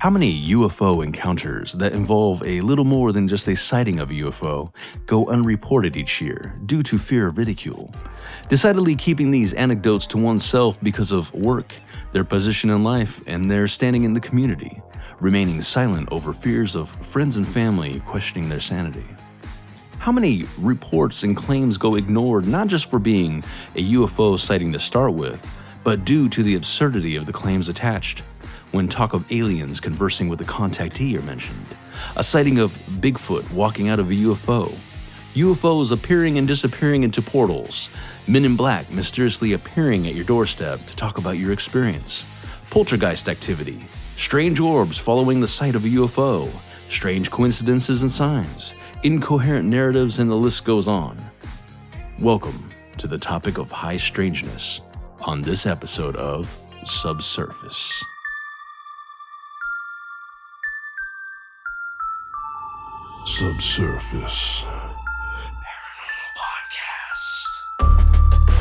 How many UFO encounters that involve a little more than just a sighting of a UFO go unreported each year due to fear of ridicule? Decidedly keeping these anecdotes to oneself because of work, their position in life, and their standing in the community, remaining silent over fears of friends and family questioning their sanity. How many reports and claims go ignored not just for being a UFO sighting to start with, but due to the absurdity of the claims attached? When talk of aliens conversing with a contactee are mentioned, a sighting of Bigfoot walking out of a UFO, UFOs appearing and disappearing into portals, men in black mysteriously appearing at your doorstep to talk about your experience, poltergeist activity, strange orbs following the sight of a UFO, strange coincidences and signs, incoherent narratives, and the list goes on. Welcome to the topic of high strangeness on this episode of Subsurface. Subsurface Paranormal Podcast.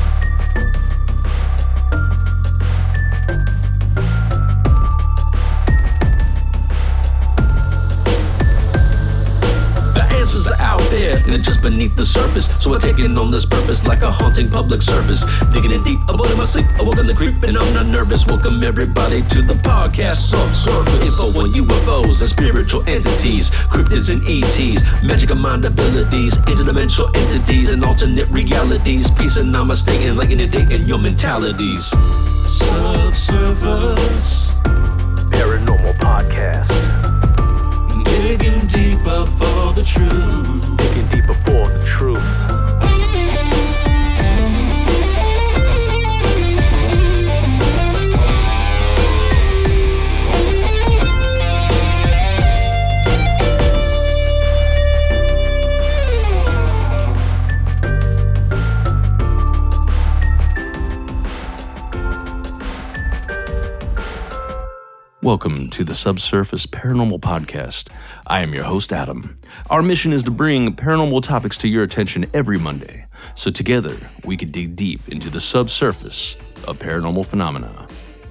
The answers are out there, and they're just beneath the surface. So I take it on this purpose like a haunting public service. Digging in deep, avoiding my sleep, awoken the creep, and I'm not nervous. Welcome everybody to the podcast Subsurface. Info on UFOs and spiritual entities, cryptids and ETs, magic of mind abilities, interdimensional entities, and alternate realities. Peace and namaste, enlightening your day and your mentalities. Subsurface Paranormal Podcast. Digging deeper for the truth. Digging deeper for the truth. Welcome to the Subsurface Paranormal Podcast. I am your host, Adam. Our mission is to bring paranormal topics to your attention every Monday, so together we can dig deep into the subsurface of paranormal phenomena.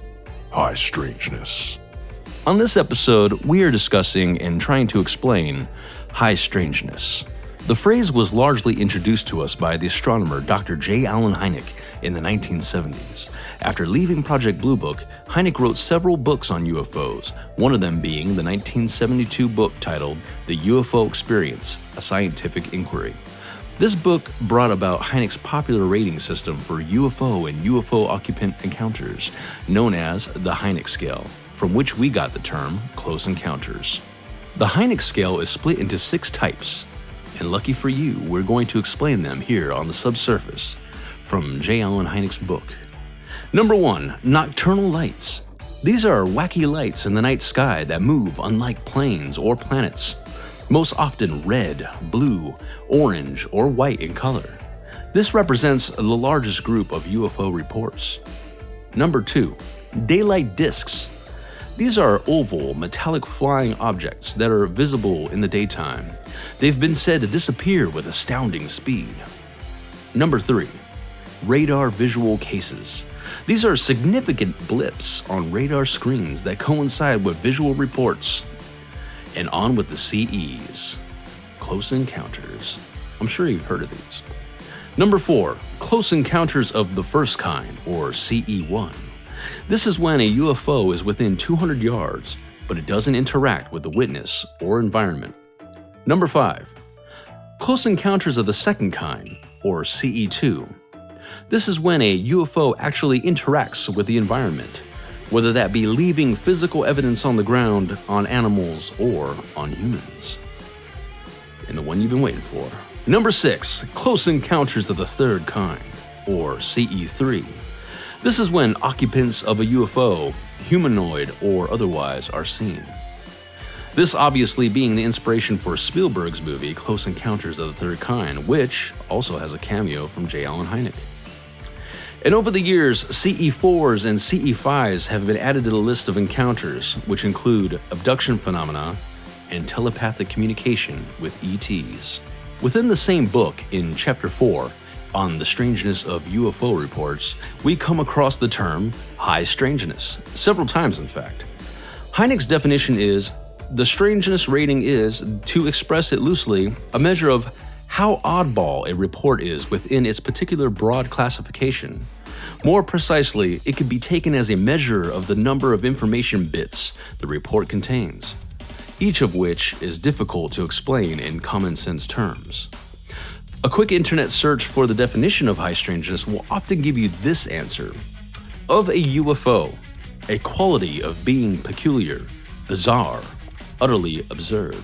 High strangeness. On this episode, we are discussing and trying to explain high strangeness. The phrase was largely introduced to us by the astronomer Dr. J. Allen Hynek in the 1970s. After leaving Project Blue Book, Hynek wrote several books on UFOs, one of them being the 1972 book titled The UFO Experience, A Scientific Inquiry. This book brought about Hynek's popular rating system for UFO and UFO occupant encounters, known as the Hynek Scale, from which we got the term Close Encounters. The Hynek Scale is split into 6 types, and lucky for you, we're going to explain them here on the Subsurface from J. Allen Hynek's book. Number 1, nocturnal lights. These are wacky lights in the night sky that move unlike planes or planets, most often red, blue, orange, or white in color. This represents the largest group of UFO reports. Number 2, daylight discs. These are oval, metallic flying objects that are visible in the daytime. They've been said to disappear with astounding speed. Number 3, radar visual cases. These are significant blips on radar screens that coincide with visual reports. And on with the CEs, Close Encounters. I'm sure you've heard of these. Number 4, Close Encounters of the First Kind, or CE1. This is when a UFO is within 200 yards, but it doesn't interact with the witness or environment. Number 5, Close Encounters of the Second Kind, or CE2. This is when a UFO actually interacts with the environment, whether that be leaving physical evidence on the ground, on animals, or on humans. And the one you've been waiting for. Number 6, Close Encounters of the Third Kind, or CE3. This is when occupants of a UFO, humanoid or otherwise, are seen. This obviously being the inspiration for Spielberg's movie Close Encounters of the Third Kind, which also has a cameo from J. Allen Hynek. And over the years, CE4s and CE5s have been added to the list of encounters, which include abduction phenomena and telepathic communication with ETs. Within the same book, in Chapter 4, on the strangeness of UFO reports, we come across the term high strangeness, several times in fact. Hynek's definition is, the strangeness rating is, to express it loosely, a measure of how oddball a report is within its particular broad classification. More precisely, it could be taken as a measure of the number of information bits the report contains, each of which is difficult to explain in common sense terms. A quick internet search for the definition of high strangeness will often give you this answer. Of a UFO, a quality of being peculiar, bizarre, utterly absurd.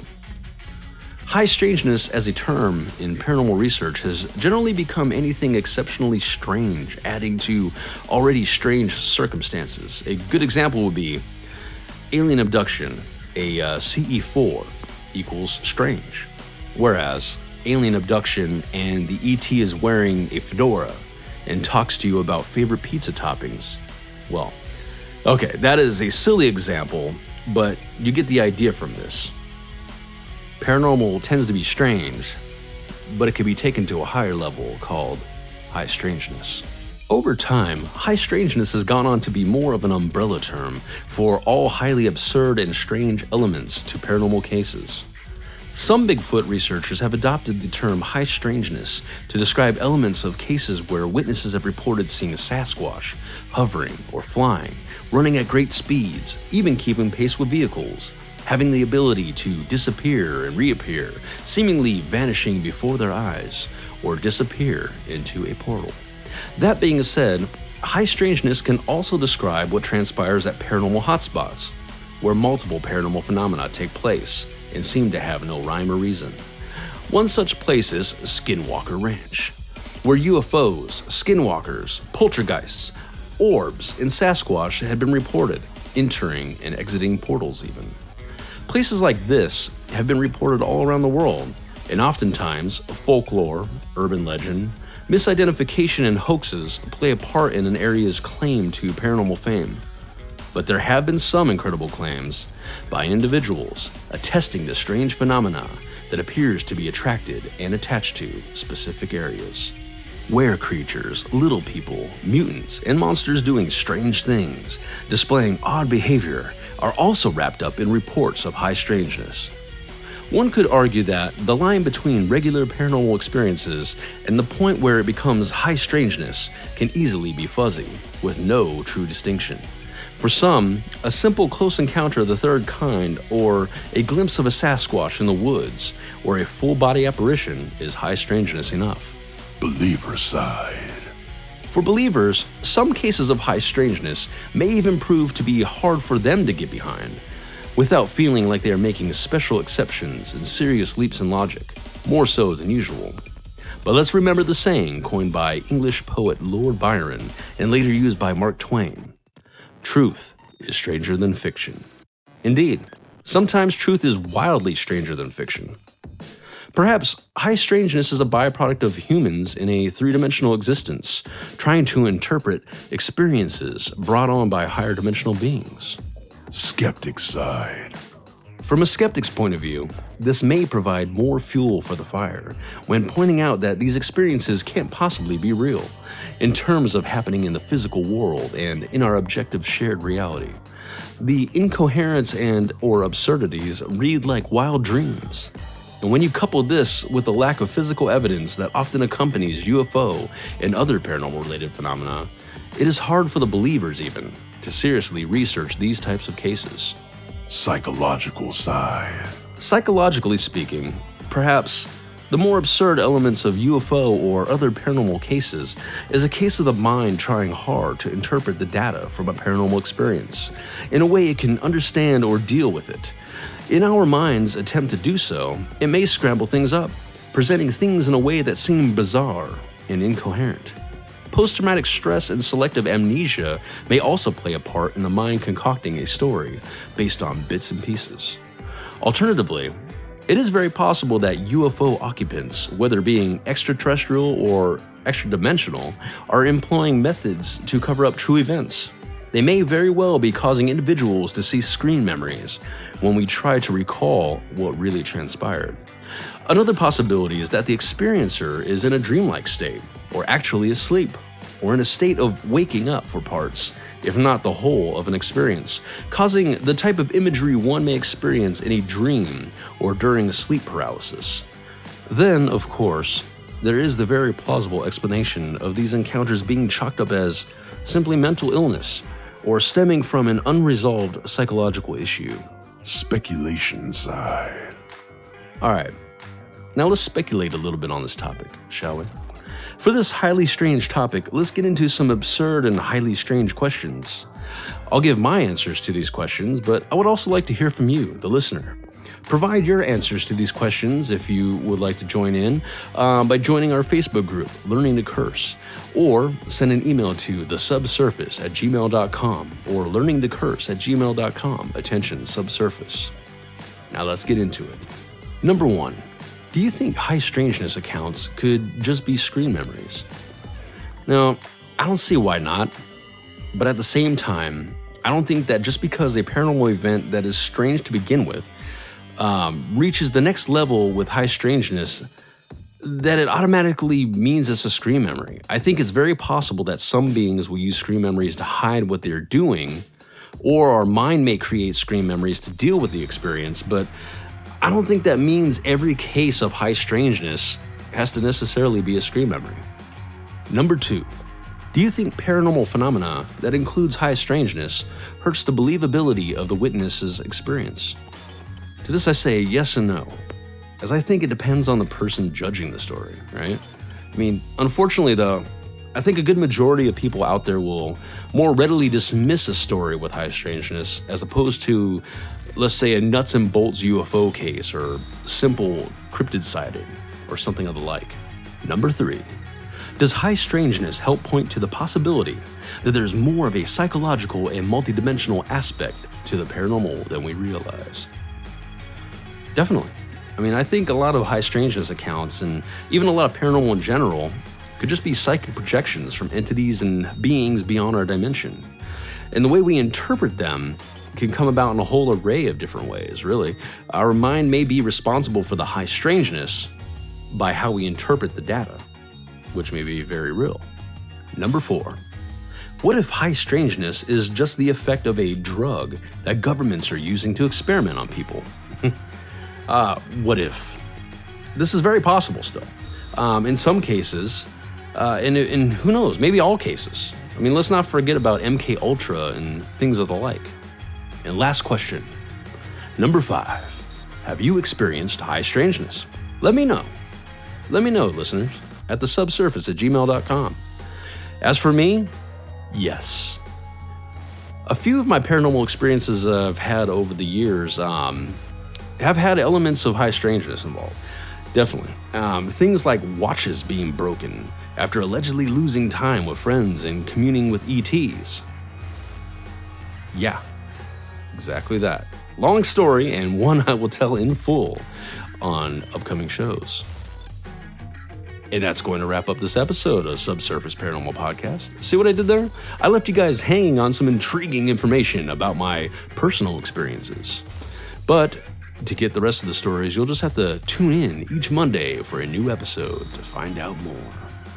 High strangeness as a term in paranormal research has generally become anything exceptionally strange, adding to already strange circumstances. A good example would be alien abduction, a CE4 equals strange, whereas alien abduction and the ET is wearing a fedora and talks to you about favorite pizza toppings. Well, okay, that is a silly example, but you get the idea from this. Paranormal tends to be strange, but it can be taken to a higher level called high strangeness. Over time, high strangeness has gone on to be more of an umbrella term for all highly absurd and strange elements to paranormal cases. Some Bigfoot researchers have adopted the term high strangeness to describe elements of cases where witnesses have reported seeing a Sasquatch, hovering or flying, running at great speeds, even keeping pace with vehicles, having the ability to disappear and reappear, seemingly vanishing before their eyes, or disappear into a portal. That being said, high strangeness can also describe what transpires at paranormal hotspots, where multiple paranormal phenomena take place and seem to have no rhyme or reason. One such place is Skinwalker Ranch, where UFOs, skinwalkers, poltergeists, orbs, and Sasquatch had been reported, entering and exiting portals even. Places like this have been reported all around the world, and oftentimes folklore, urban legend, misidentification, and hoaxes play a part in an area's claim to paranormal fame. But there have been some incredible claims by individuals attesting to strange phenomena that appears to be attracted and attached to specific areas. Were creatures, little people, mutants, and monsters doing strange things, displaying odd behavior, are also wrapped up in reports of high strangeness. One could argue that the line between regular paranormal experiences and the point where it becomes high strangeness can easily be fuzzy, with no true distinction. For some, a simple close encounter of the third kind, or a glimpse of a Sasquatch in the woods, or a full-body apparition is high strangeness enough. Believer side. For believers, some cases of high strangeness may even prove to be hard for them to get behind, without feeling like they are making special exceptions and serious leaps in logic, more so than usual. But let's remember the saying coined by English poet Lord Byron and later used by Mark Twain. Truth is stranger than fiction. Indeed, sometimes truth is wildly stranger than fiction. Perhaps high strangeness is a byproduct of humans in a three-dimensional existence, trying to interpret experiences brought on by higher dimensional beings. Skeptic side. From a skeptic's point of view, this may provide more fuel for the fire when pointing out that these experiences can't possibly be real in terms of happening in the physical world and in our objective shared reality. The incoherence and/or absurdities read like wild dreams. And when you couple this with the lack of physical evidence that often accompanies UFO and other paranormal-related phenomena, it is hard for the believers even to seriously research these types of cases. Psychological side. Psychologically speaking, perhaps the more absurd elements of UFO or other paranormal cases is a case of the mind trying hard to interpret the data from a paranormal experience in a way it can understand or deal with it. In our mind's attempt to do so, it may scramble things up, presenting things in a way that seem bizarre and incoherent. Post-traumatic stress and selective amnesia may also play a part in the mind concocting a story based on bits and pieces. Alternatively, it is very possible that UFO occupants, whether being extraterrestrial or extra-dimensional, are employing methods to cover up true events. They may very well be causing individuals to see screen memories when we try to recall what really transpired. Another possibility is that the experiencer is in a dreamlike state, or actually asleep, or in a state of waking up for parts, if not the whole of an experience, causing the type of imagery one may experience in a dream or during sleep paralysis. Then, of course, there is the very plausible explanation of these encounters being chalked up as simply mental illness or stemming from an unresolved psychological issue. Speculation side. Alright, now let's speculate a little bit on this topic, shall we? For this highly strange topic, let's get into some absurd and highly strange questions. I'll give my answers to these questions, but I would also like to hear from you, the listener. Provide your answers to these questions if you would like to join in by joining our Facebook group, Learning to Curse, or send an email to thesubsurface@gmail.com or learningtocurse@gmail.com. Attention, subsurface. Now let's get into it. Number 1. Do you think high strangeness accounts could just be screen memories? Now, I don't see why not, but at the same time, I don't think that just because a paranormal event that is strange to begin with reaches the next level with high strangeness, that it automatically means it's a screen memory. I think it's very possible that some beings will use screen memories to hide what they're doing, or our mind may create screen memories to deal with the experience, but I don't think that means every case of high strangeness has to necessarily be a screen memory. Number 2, do you think paranormal phenomena that includes high strangeness hurts the believability of the witness's experience? To this I say yes and no, as I think it depends on the person judging the story, right? I mean, unfortunately though, I think a good majority of people out there will more readily dismiss a story with high strangeness as opposed to, let's say, a nuts and bolts UFO case or simple cryptid sighting or something of the like. Number 3, does high strangeness help point to the possibility that there's more of a psychological and multidimensional aspect to the paranormal than we realize? Definitely. I mean, I think a lot of high strangeness accounts and even a lot of paranormal in general could just be psychic projections from entities and beings beyond our dimension. And the way we interpret them can come about in a whole array of different ways, really. Our mind may be responsible for the high strangeness by how we interpret the data, which may be very real. Number 4, what if high strangeness is just the effect of a drug that governments are using to experiment on people? What if? This is very possible still. In some cases, and who knows, maybe all cases. I mean, let's not forget about MK Ultra and things of the like. And last question, number 5, have you experienced high strangeness? Let me know. Let me know, listeners, at thesubsurface@gmail.com. As for me, yes. A few of my paranormal experiences I've had over the years have had elements of high strangeness involved. Definitely. Things like watches being broken after allegedly losing time with friends and communing with ETs. Yeah, exactly that. Long story, and one I will tell in full on upcoming shows. And that's going to wrap up this episode of Subsurface Paranormal Podcast. See what I did there? I left you guys hanging on some intriguing information about my personal experiences. But to get the rest of the stories, you'll just have to tune in each Monday for a new episode to find out more.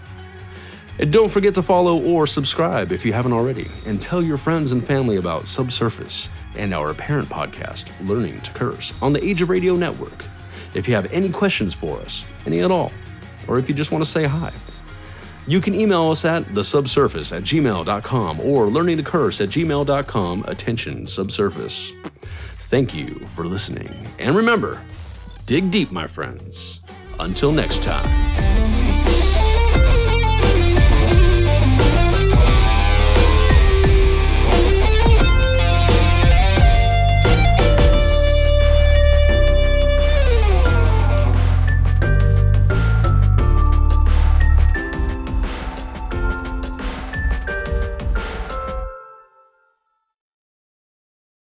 And don't forget to follow or subscribe if you haven't already, and tell your friends and family about Subsurface and our parent podcast, Learning to Curse, on the Age of Radio Network. If you have any questions for us, any at all, or if you just want to say hi, you can email us at thesubsurface@gmail.com or learningtocurse@gmail.com. Attention, Subsurface. Thank you for listening. And remember, dig deep, my friends. Until next time.